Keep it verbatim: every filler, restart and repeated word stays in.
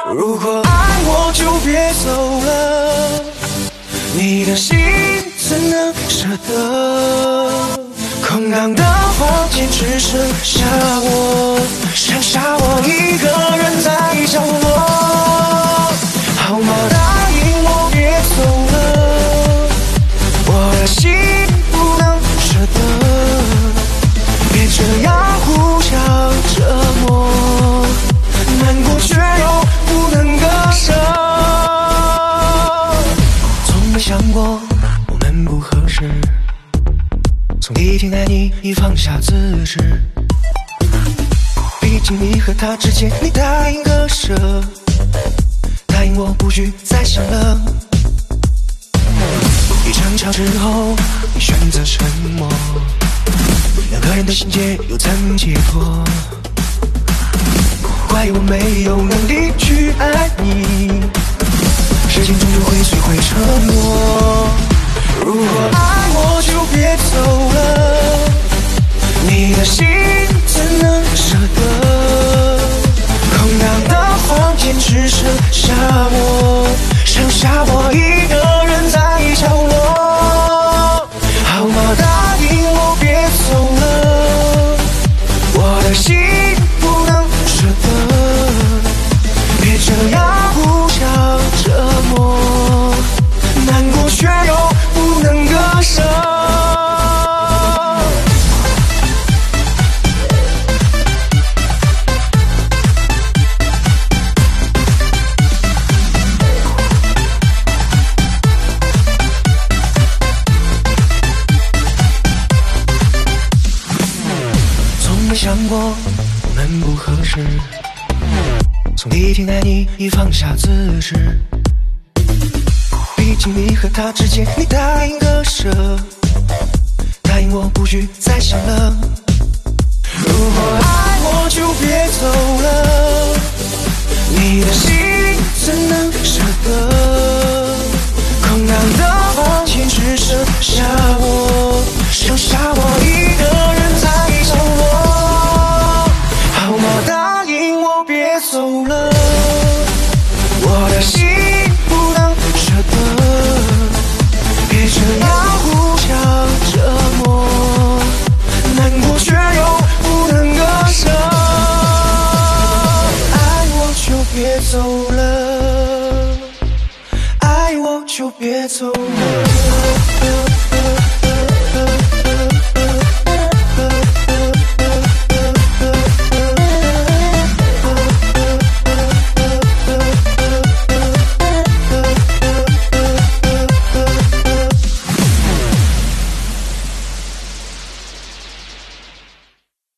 如果爱我就别走了，你的心怎能舍得？空荡的房间只剩下我，剩下我一个人在角落。好吗？答应我别走了，我的心不能舍得，别这样互相折磨，难过却又不能割舍。从没想过我们不合适，从第一天爱你已放下自知，毕竟你和他之间你答应割舍，答应我不许再想了。一争吵之后你选择沉默，两个人的心结又怎解脱？怪我没有能力去爱你，时间终究会摧毁承诺。如果爱我就别走了，你的心怎能舍得？空荡的房间只剩下我，剩下我一个人在角落。好吗？答应我别走了，我的心不能舍得，别这样互相折磨，难过却又不能割舍。从没想过我们不合适，从第一天爱你已放下自知，毕竟你和他之间你答应割舍，答应我不许再想了。